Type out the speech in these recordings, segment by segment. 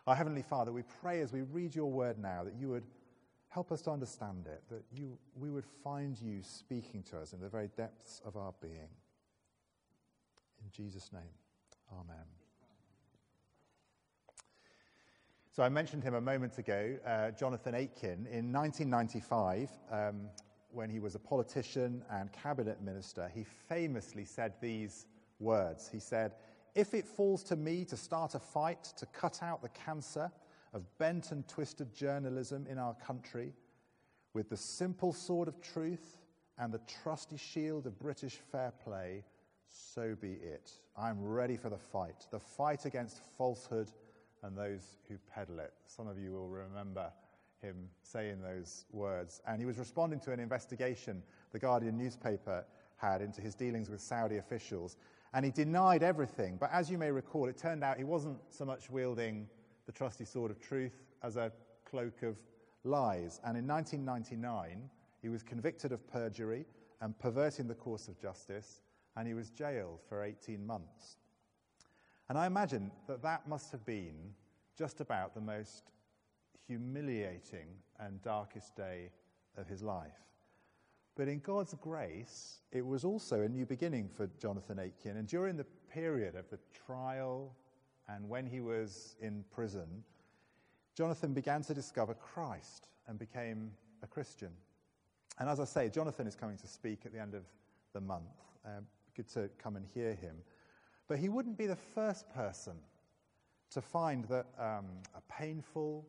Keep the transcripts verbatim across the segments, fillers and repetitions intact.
Our Heavenly Father, we pray as we read your word now that you would help us to understand it, that you, we would find you speaking to us in the very depths of our being. In Jesus' name, amen. So I mentioned him a moment ago, uh, Jonathan Aitken. In nineteen ninety-five, um, when he was a politician and cabinet minister, he famously said these words. He said, "If it falls to me to start a fight to cut out the cancer of bent and twisted journalism in our country with the simple sword of truth and the trusty shield of British fair play, so be it. I'm ready for the fight, the fight against falsehood and those who peddle it." Some of you will remember him saying those words. And he was responding to an investigation the Guardian newspaper had into his dealings with Saudi officials. And he denied everything. But as you may recall, it turned out he wasn't so much wielding the trusty sword of truth as a cloak of lies. And in nineteen ninety-nine, he was convicted of perjury and perverting the course of justice, and he was jailed for eighteen months. And I imagine that that must have been just about the most humiliating and darkest day of his life. But in God's grace, it was also a new beginning for Jonathan Aitken. And during the period of the trial and when he was in prison, Jonathan began to discover Christ and became a Christian. And as I say, Jonathan is coming to speak at the end of the month. Uh, good to come and hear him. But he wouldn't be the first person to find that um, a painful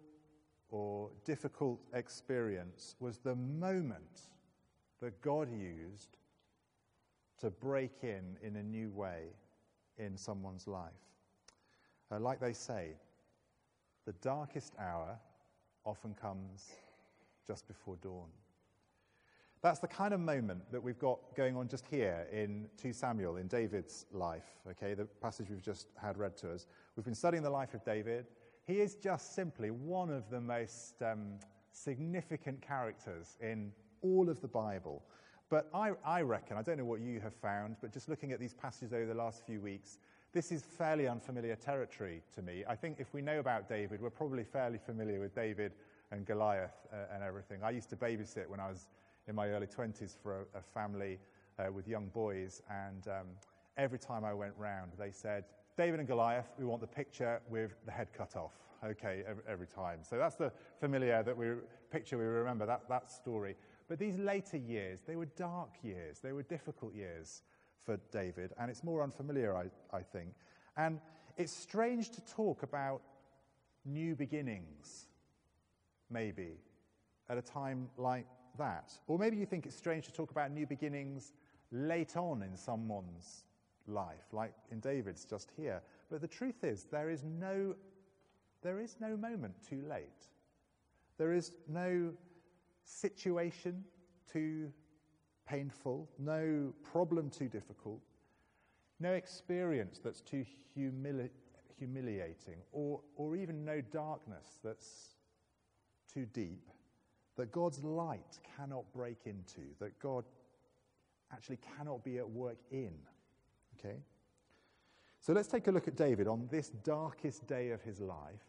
or difficult experience was the moment that God used to break in in a new way in someone's life. Uh, like they say, the darkest hour often comes just before dawn. That's the kind of moment that we've got going on just here in Second Samuel, in David's life, okay, the passage we've just had read to us. We've been studying the life of David. He is just simply one of the most um, significant characters in all of the Bible. But I, I reckon, I don't know what you have found, but just looking at these passages over the last few weeks, this is fairly unfamiliar territory to me. I think if we know about David, we're probably fairly familiar with David and Goliath uh, and everything. I used to babysit when I was in my early twenties for a, a family uh, with young boys, and um, every time I went round, they said, "David and Goliath, we want the picture with the head cut off." Okay, every, every time. So that's the familiar that we picture we remember, that, that story. But these later years, they were dark years. They were difficult years for David, and it's more unfamiliar, I, I think. And it's strange to talk about new beginnings, maybe, at a time like that. Or maybe you think it's strange to talk about new beginnings late on in someone's life, like in David's just here. But the truth is, there is no, there is no moment too late. There is no situation too painful, no problem too difficult, no experience that's too humili- humiliating, or, or even no darkness that's too deep, that God's light cannot break into, that God actually cannot be at work in. Okay? So let's take a look at David on this darkest day of his life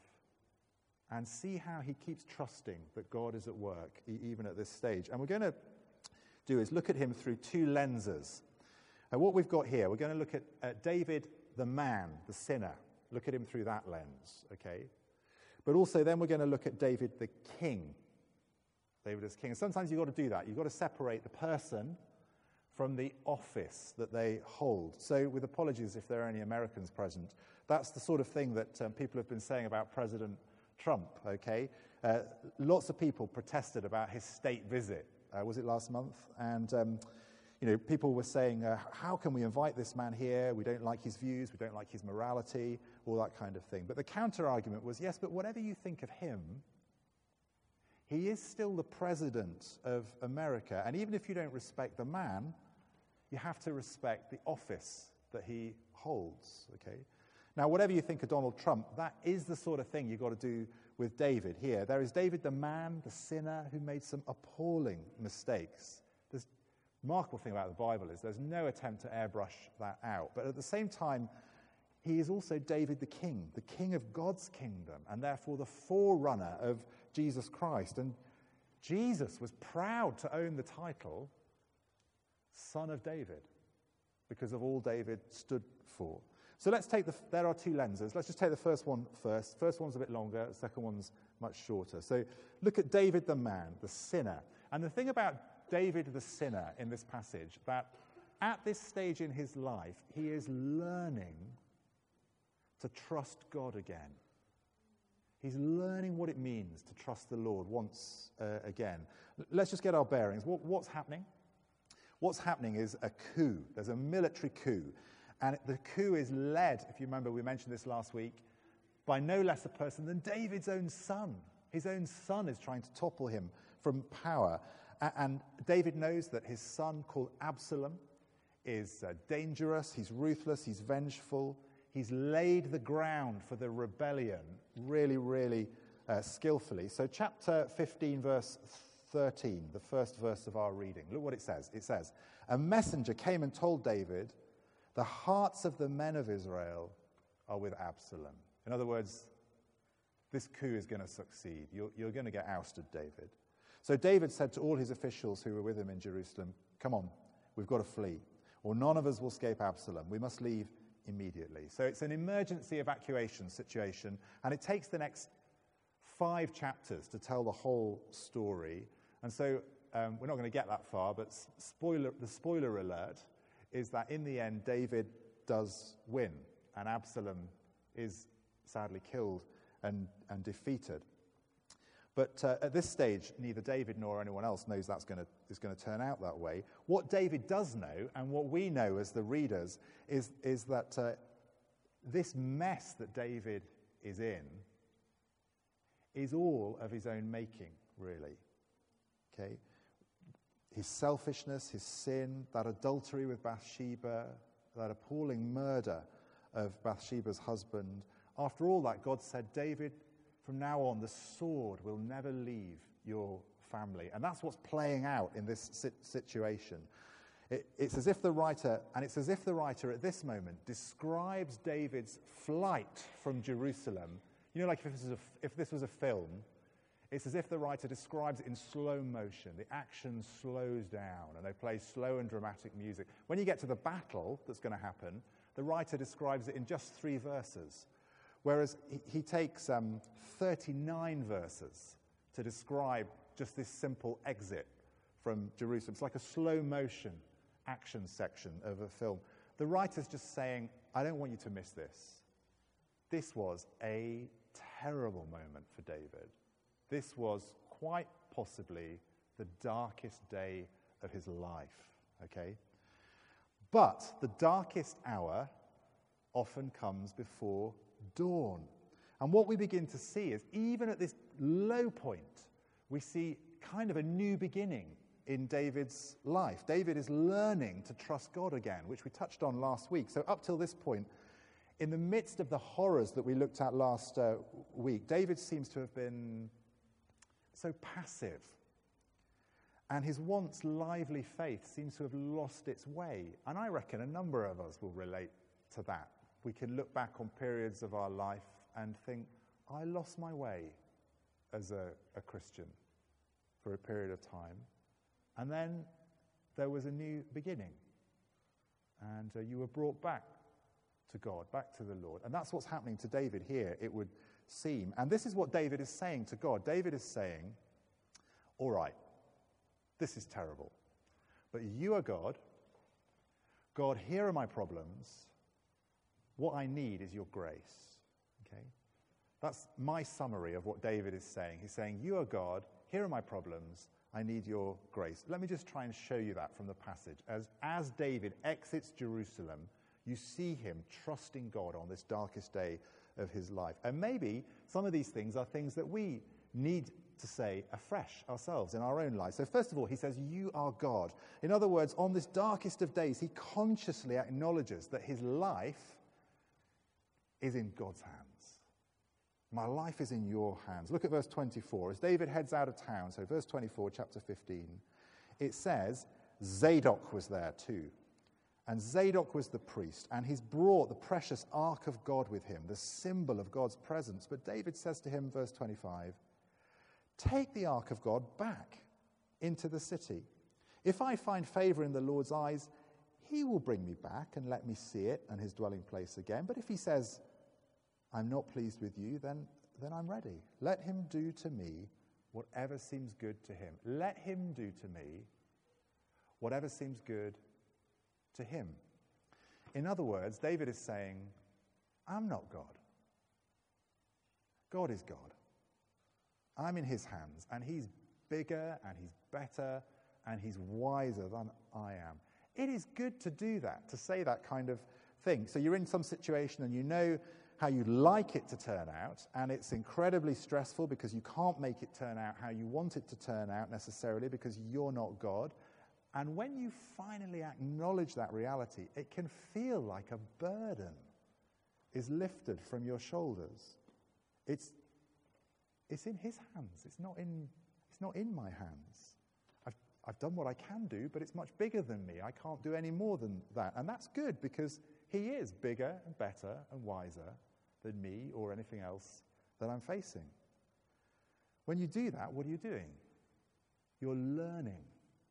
and see how he keeps trusting that God is at work, e- even at this stage. And we're going to do is look at him through two lenses. And what we've got here, we're going to look at, at David, the man, the sinner. Look at him through that lens, okay? But also then we're going to look at David, the king. David as king. And sometimes you've got to do that. You've got to separate the person from the office that they hold. So with apologies if there are any Americans present, that's the sort of thing that um, people have been saying about President Trump, okay? Uh, lots of people protested about his state visit. Uh, was it last month? And, um, you know, people were saying, uh, how can we invite this man here? We don't like his views. We don't like his morality, all that kind of thing. But the counter-argument was, yes, but whatever you think of him, he is still the president of America. And even if you don't respect the man, you have to respect the office that he holds, okay? Now, whatever you think of Donald Trump, that is the sort of thing you've got to do with David here. There is David, the man, the sinner, who made some appalling mistakes. The remarkable thing about the Bible is there's no attempt to airbrush that out. But at the same time, he is also David the king, the king of God's kingdom, and therefore the forerunner of Jesus Christ. And Jesus was proud to own the title Son of David because of all David stood for. So let's take the, there are two lenses. Let's just take the first one first. First one's a bit longer, the second one's much shorter. So look at David the man, the sinner. And the thing about David the sinner in this passage, that at this stage in his life, he is learning to trust God again. He's learning what it means to trust the Lord once uh, again. Let's just get our bearings. What, what's happening? What's happening is a coup. There's a military coup. And the coup is led, if you remember, we mentioned this last week, by no less a person than David's own son. His own son is trying to topple him from power. And David knows that his son, called Absalom, is uh, dangerous, he's ruthless, he's vengeful. He's laid the ground for the rebellion really, really uh, skillfully. So chapter fifteen, verse thirteen, the first verse of our reading. Look what it says. It says, a messenger came and told David, the hearts of the men of Israel are with Absalom. In other words, this coup is going to succeed. You're, you're going to get ousted, David. So David said to all his officials who were with him in Jerusalem, come on, we've got to flee, or none of us will escape Absalom. We must leave immediately. So it's an emergency evacuation situation, and it takes the next five chapters to tell the whole story. And so um, we're not going to get that far, but spoiler, the spoiler alert is that in the end, David does win, and Absalom is sadly killed and, and defeated. But uh, at this stage, neither David nor anyone else knows that's going to is going to turn out that way. What David does know, and what we know as the readers, is, is that uh, this mess that David is in is all of his own making, really. Okay? His selfishness, his sin, that adultery with Bathsheba, that appalling murder of Bathsheba's husband. After all that, God said, David, from now on, the sword will never leave your family. And that's what's playing out in this situation. It, it's as if the writer, and it's as if the writer at this moment describes David's flight from Jerusalem. You know, like if this was a, if this was a film, it's as if the writer describes it in slow motion. The action slows down, and they play slow and dramatic music. When you get to the battle that's going to happen, the writer describes it in just three verses. Whereas he, he takes um, thirty-nine verses to describe just this simple exit from Jerusalem. It's like a slow motion action section of a film. The writer's just saying, I don't want you to miss this. This was a terrible moment for David. This was quite possibly the darkest day of his life, okay? But the darkest hour often comes before dawn. And what we begin to see is, even at this low point, we see kind of a new beginning in David's life. David is learning to trust God again, which we touched on last week. So up till this point, in the midst of the horrors that we looked at last uh, week, David seems to have been so passive. And his once lively faith seems to have lost its way. And I reckon a number of us will relate to that. We can look back on periods of our life and think, I lost my way as a, a Christian for a period of time. And then there was a new beginning. And uh, you were brought back to God, back to the Lord. And that's what's happening to David here, it would seem. And this is what David is saying to God. David is saying, all right, this is terrible. But you are God. God, here are my problems. What I need is your grace. Okay? That's my summary of what David is saying. He's saying, you are God. Here are my problems. I need your grace. Let me just try and show you that from the passage. As, as David exits Jerusalem, you see him trusting God on this darkest day of his life. And maybe some of these things are things that we need to say afresh ourselves in our own lives. So first of all, he says, you are God. In other words, on this darkest of days, he consciously acknowledges that his life is in God's hands. My life is in your hands. Look at verse twenty-four. As David heads out of town, so verse twenty-four, chapter fifteen, it says, Zadok was there too. And Zadok was the priest, and he's brought the precious ark of God with him, the symbol of God's presence. But David says to him, verse twenty-five, take the ark of God back into the city. If I find favor in the Lord's eyes, he will bring me back and let me see it and his dwelling place again. But if he says, I'm not pleased with you, then, then I'm ready. Let him do to me whatever seems good to him. Let him do to me whatever seems good to him. In other words, David is saying, I'm not God. God is God. I'm in his hands, and he's bigger, and he's better, and he's wiser than I am. It is good to do that, to say that kind of thing. So you're in some situation, and you know how you'd like it to turn out, and it's incredibly stressful because you can't make it turn out how you want it to turn out necessarily because you're not God. And when you finally acknowledge that reality, it can feel like a burden is lifted from your shoulders. It's, it's in his hands. It's not in, it's not in my hands. I've, I've done what I can do, but it's much bigger than me. I can't do any more than that. And that's good because he is bigger and better and wiser than me or anything else that I'm facing. When you do that, what are you doing? You're learning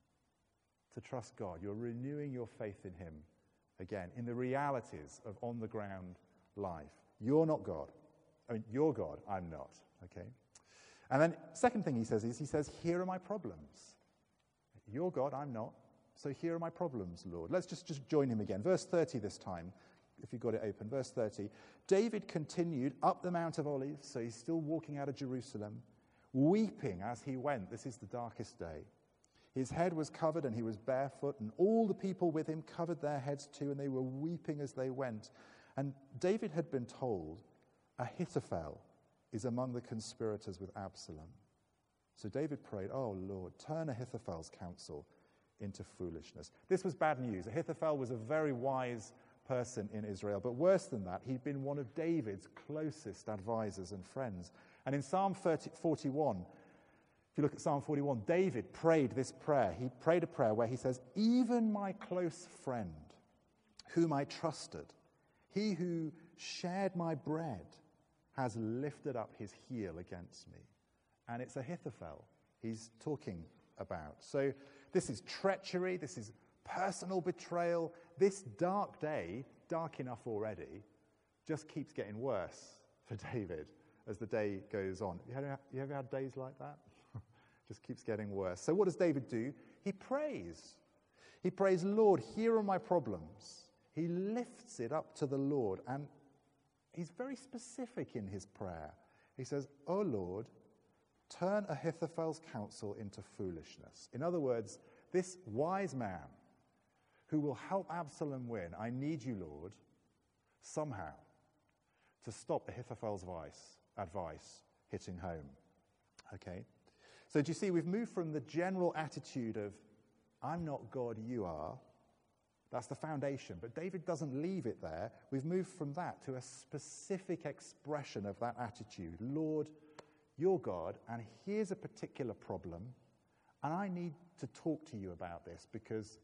to trust God. You're renewing your faith in him again, in the realities of on-the-ground life. You're not God. I mean, you're God, I'm not, okay? And then second thing he says is, he says, here are my problems. You're God, I'm not, so here are my problems, Lord. Let's just, just join him again. Verse thirty this time, if you've got it open. Verse thirty, David continued up the Mount of Olives, so he's still walking out of Jerusalem, weeping as he went. This is the darkest day. His head was covered and he was barefoot, and all the people with him covered their heads too, and they were weeping as they went. And David had been told, Ahithophel is among the conspirators with Absalom. So David prayed, oh Lord, turn Ahithophel's counsel into foolishness. This was bad news. Ahithophel was a very wise person in Israel, but worse than that, he'd been one of David's closest advisors and friends. And in Psalm forty-one, if you look at Psalm forty-one, David prayed this prayer. He prayed a prayer where he says, even my close friend, whom I trusted, he who shared my bread, has lifted up his heel against me. And it's Ahithophel he's talking about. So this is treachery, this is personal betrayal. This dark day, dark enough already, just keeps getting worse for David as the day goes on. You ever, you ever had days like that? Just keeps getting worse. So what does David do? He prays. He prays, Lord, here are my problems. He lifts it up to the Lord, and he's very specific in his prayer. He says, oh Lord, turn Ahithophel's counsel into foolishness. In other words, this wise man who will help Absalom win, I need you, Lord, somehow to stop Ahithophel's advice, advice hitting home. Okay? So do you see, we've moved from the general attitude of, I'm not God, you are. That's the foundation. But David doesn't leave it there. We've moved from that to a specific expression of that attitude. Lord, you're God, and here's a particular problem, and I need to talk to you about this because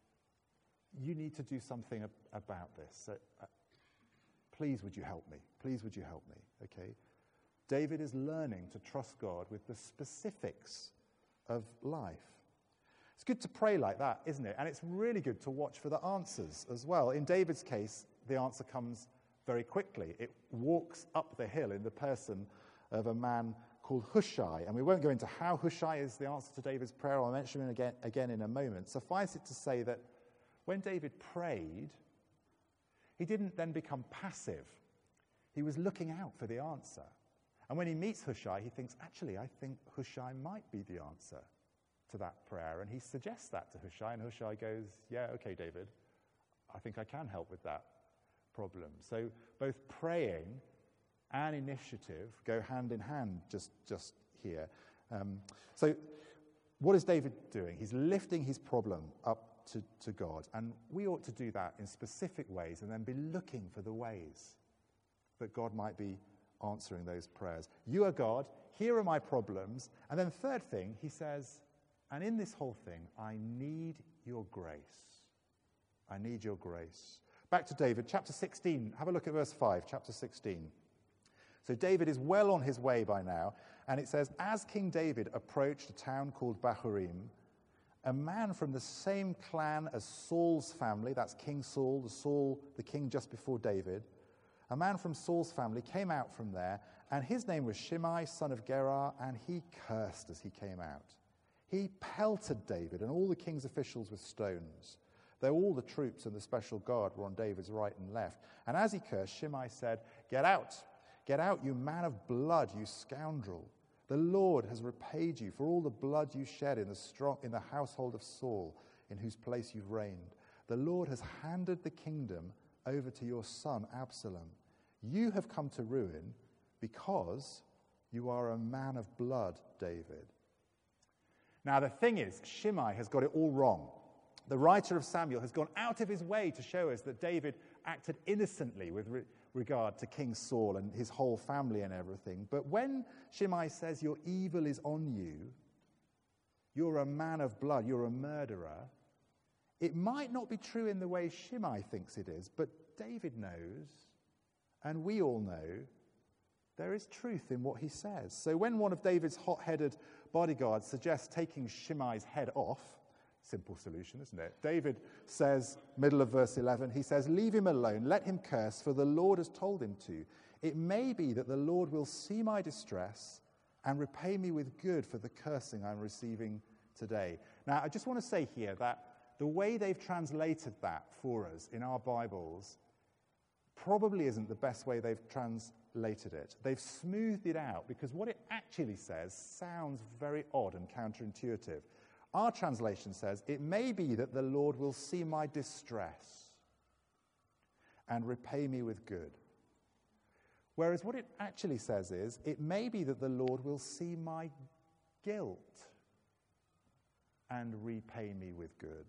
you need to do something ab- about this. So, uh, please would you help me? Please would you help me? Okay? David is learning to trust God with the specifics of life. It's good to pray like that, isn't it? And it's really good to watch for the answers as well. In David's case, the answer comes very quickly. It walks up the hill in the person of a man called Hushai. And we won't go into how Hushai is the answer to David's prayer. I'll mention him again, again in a moment. Suffice it to say that when David prayed, he didn't then become passive. He was looking out for the answer. And when he meets Hushai, he thinks, actually, I think Hushai might be the answer to that prayer. And he suggests that to Hushai, and Hushai goes, yeah, okay, David, I think I can help with that problem. So both praying and initiative go hand in hand just, just here. Um, so what is David doing? He's lifting his problem up to, to God. And we ought to do that in specific ways and then be looking for the ways that God might be answering those prayers. You are God, here are my problems. And then third thing, he says, and in this whole thing, I need your grace. I need your grace. Back to David, chapter sixteen. Have a look at verse five, chapter sixteen. So David is well on his way by now, and it says, as King David approached a town called Bahurim, a man from the same clan as Saul's family, that's King Saul, the Saul, the king just before David, a man from Saul's family came out from there, and his name was Shimei, son of Gerar, and he cursed as he came out. He pelted David and all the king's officials with stones, though all the troops and the special guard were on David's right and left. And as he cursed, Shimei said, "Get out, get out, you man of blood, you scoundrel. The Lord has repaid you for all the blood you shed in the, strong, in the household of Saul, in whose place you've reigned. The Lord has handed the kingdom over to your son Absalom. You have come to ruin because you are a man of blood, David." Now the thing is, Shimei has got it all wrong. The writer of Samuel has gone out of his way to show us that David acted innocently with re- regard to King Saul and his whole family and everything. But when Shimei says your evil is on you, you're a man of blood, you're a murderer, it might not be true in the way Shimei thinks it is, but David knows, and we all know, there is truth in what he says. So when one of David's hot-headed bodyguards suggests taking Shimei's head off, simple solution, isn't it? David says, middle of verse eleven, he says, "Leave him alone, let him curse, for the Lord has told him to. It may be that the Lord will see my distress and repay me with good for the cursing I'm receiving today." Now, I just want to say here that the way they've translated that for us in our Bibles probably isn't the best way they've translated it. They've smoothed it out because what it actually says sounds very odd and counterintuitive. Our translation says, "It may be that the Lord will see my distress and repay me with good." Whereas what it actually says is, "It may be that the Lord will see my guilt and repay me with good."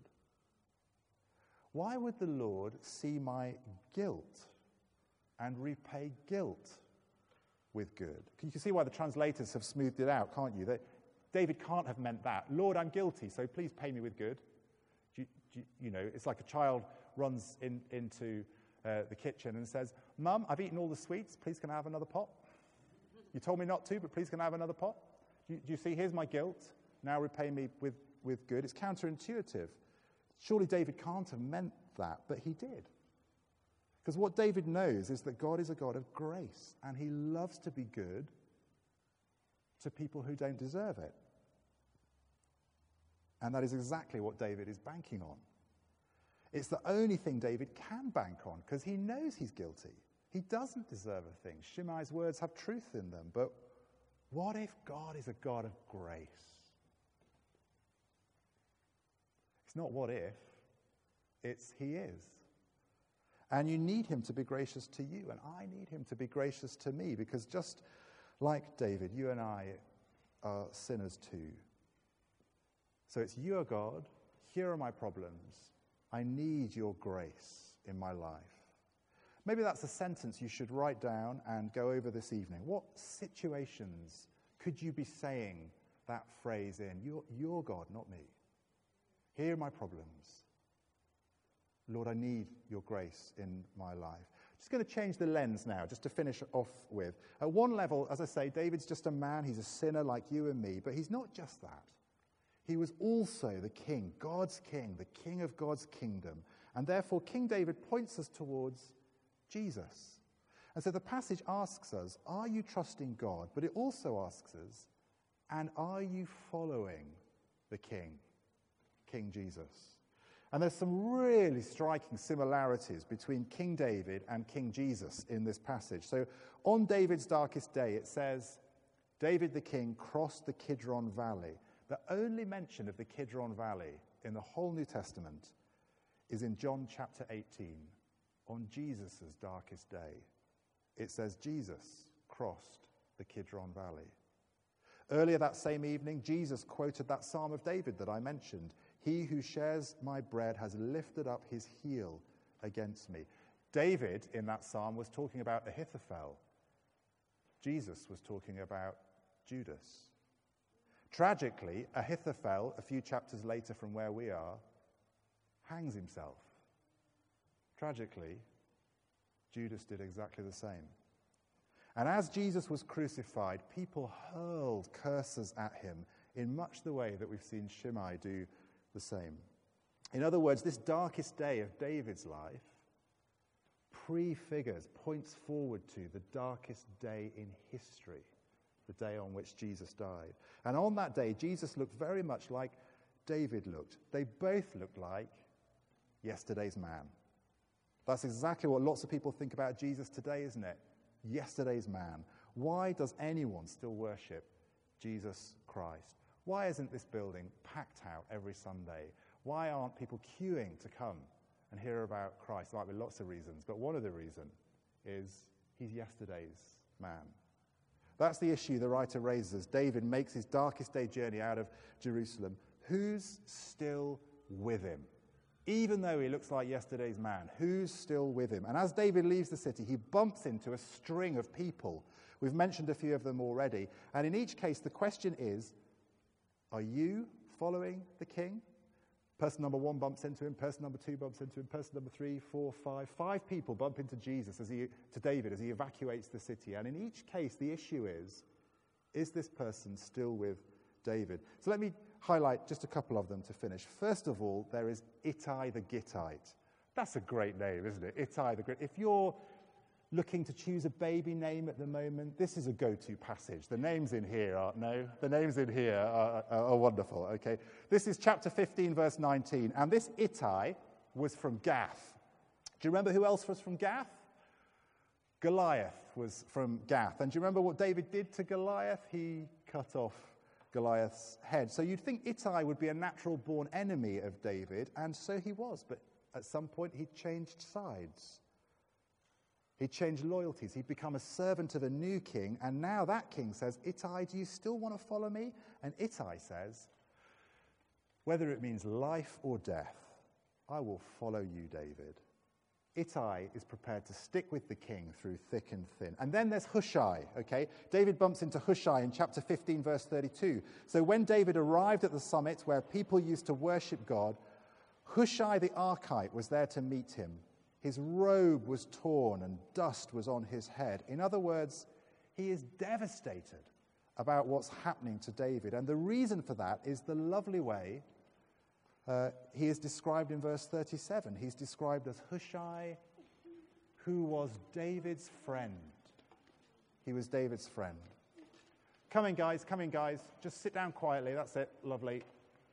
Why would the Lord see my guilt and repay guilt with good? You can see why the translators have smoothed it out, can't you? That David can't have meant that. "Lord, I'm guilty, so please pay me with good." Do you, do you, you know, it's like a child runs in, into uh, the kitchen and says, "Mum, I've eaten all the sweets. Please can I have another pot? You told me not to, but please can I have another pot? Do you, do you see, here's my guilt. Now repay me with, with good." It's counterintuitive. Surely David can't have meant that, but he did. Because what David knows is that God is a God of grace, and he loves to be good to people who don't deserve it. And that is exactly what David is banking on. It's the only thing David can bank on, because he knows he's guilty. He doesn't deserve a thing. Shimei's words have truth in them, but what if God is a God of grace? It's not what if, it's he is. And you need him to be gracious to you, and I need him to be gracious to me, because just like David, you and I are sinners too. So it's you are God, here are my problems, I need your grace in my life. Maybe that's a sentence you should write down and go over this evening. What situations could you be saying that phrase in? You're, you're God, not me. Here are my problems. Lord, I need your grace in my life. Just going to change the lens now, just to finish off with. At one level, as I say, David's just a man. He's a sinner like you and me. But he's not just that. He was also the king, God's king, the king of God's kingdom. And therefore, King David points us towards Jesus. And so the passage asks us, are you trusting God? But it also asks us, and are you following the king, King Jesus? And there's some really striking similarities between King David and King Jesus in this passage. So on David's darkest day, it says, David the king crossed the Kidron Valley. The only mention of the Kidron Valley in the whole New Testament is in John chapter eighteen, on Jesus' darkest day. It says Jesus crossed the Kidron Valley. Earlier that same evening, Jesus quoted that Psalm of David that I mentioned. He who shares my bread has lifted up his heel against me. David, in that psalm, was talking about Ahithophel. Jesus was talking about Judas. Tragically, Ahithophel, a few chapters later from where we are, hangs himself Tragically, Judas did exactly the same. And as Jesus was crucified, people hurled curses at him in much the way that we've seen Shimei do the same. In other words, this darkest day of David's life prefigures, points forward to the darkest day in history, the day on which Jesus died. And on that day, Jesus looked very much like David looked. They both looked like yesterday's man. That's exactly what lots of people think about Jesus today, isn't it? Yesterday's man. Why does anyone still worship Jesus Christ? Why isn't this building packed out every Sunday? Why aren't people queuing to come and hear about Christ? There might be lots of reasons, but one of the reasons is he's yesterday's man. That's the issue the writer raises. David makes his darkest day journey out of Jerusalem. Who's still with him? Even though he looks like yesterday's man, who's still with him? And as David leaves the city, he bumps into a string of people. We've mentioned a few of them already. And in each case, the question is, are you following the king? Person number one bumps into him, person number two bumps into him, person number three, four, five, five people bump into Jesus, as he, to David, as he evacuates the city. And in each case, the issue is, is this person still with David? So let me highlight just a couple of them to finish. First of all, there is Ittai the Gittite. That's a great name, isn't it? Ittai the Gittite. If you're looking to choose a baby name at the moment, this is a go-to passage. The names in here are, no, the names in here are, are, are wonderful, okay? This is chapter fifteen, verse nineteen, and this Ittai was from Gath. Do you remember who else was from Gath? Goliath was from Gath. And do you remember what David did to Goliath? He cut off Goliath's head. So you'd think Ittai would be a natural-born enemy of David, and so he was, but at some point he changed sides. He changed loyalties. He'd become a servant of a new king, and now that king says, Ittai, do you still want to follow me? And Ittai says, whether it means life or death, I will follow you, David. Ittai is prepared to stick with the king through thick and thin. And then there's Hushai, okay? David bumps into Hushai in chapter fifteen, verse thirty-two. So when David arrived at the summit where people used to worship God, Hushai the Archite was there to meet him. His robe was torn and dust was on his head. In other words, he is devastated about what's happening to David. And the reason for that is the lovely way uh, he is described in verse thirty-seven. He's described as Hushai, who was David's friend. He was David's friend. Come in, guys. Come in, guys. Just sit down quietly. That's it. Lovely.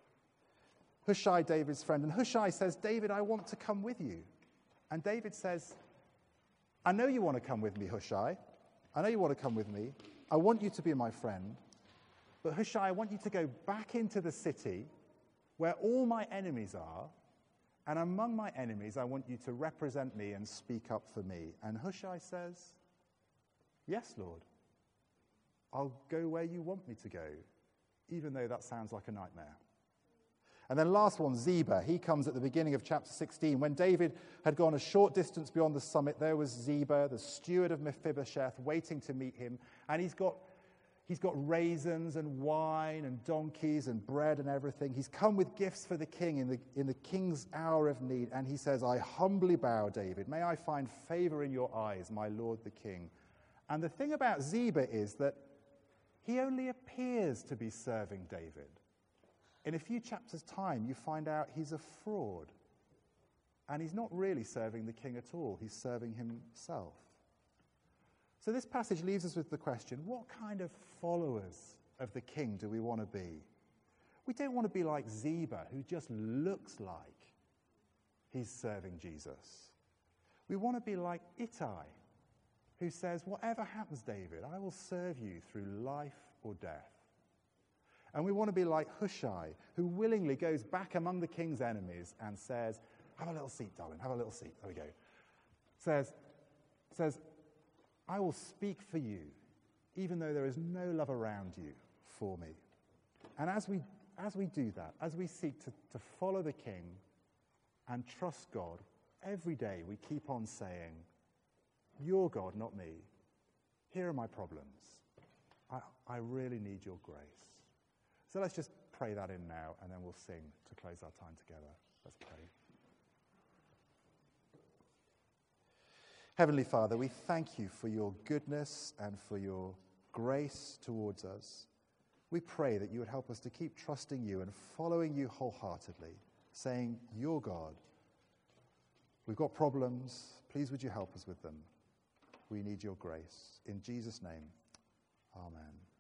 Hushai, David's friend. And Hushai says, David, I want to come with you. And David says, I know you want to come with me, Hushai. I know you want to come with me. I want you to be my friend. But Hushai, I want you to go back into the city where all my enemies are. And among my enemies, I want you to represent me and speak up for me. And Hushai says, yes, Lord. I'll go where you want me to go, even though that sounds like a nightmare. And then last one, Ziba. He comes at the beginning of chapter sixteen. When David had gone a short distance beyond the summit, there was Ziba, the steward of Mephibosheth, waiting to meet him. And he's got, he's got raisins and wine and donkeys and bread and everything. He's come with gifts for the king in the, in the king's hour of need. And he says, I humbly bow, David. May I find favor in your eyes, my lord the king. And the thing about Ziba is that he only appears to be serving David. In a few chapters' time, you find out he's a fraud. And he's not really serving the king at all. He's serving himself. So this passage leaves us with the question, what kind of followers of the king do we want to be? We don't want to be like Ziba, who just looks like he's serving Jesus. We want to be like Ittai, who says, whatever happens, David, I will serve you through life or death. And we want to be like Hushai, who willingly goes back among the king's enemies and says, have a little seat, darling, have a little seat. There we go. Says, says, I will speak for you, even though there is no love around you for me. And as we, as we do that, as we seek to, to follow the king and trust God, every day we keep on saying, you're God, not me. Here are my problems. I, I really need your grace. So let's just pray that in now, and then we'll sing to close our time together. Let's pray. Heavenly Father, we thank you for your goodness and for your grace towards us. We pray that you would help us to keep trusting you and following you wholeheartedly, saying, you're God. We've got problems. Please would you help us with them? We need your grace. In Jesus' name, amen.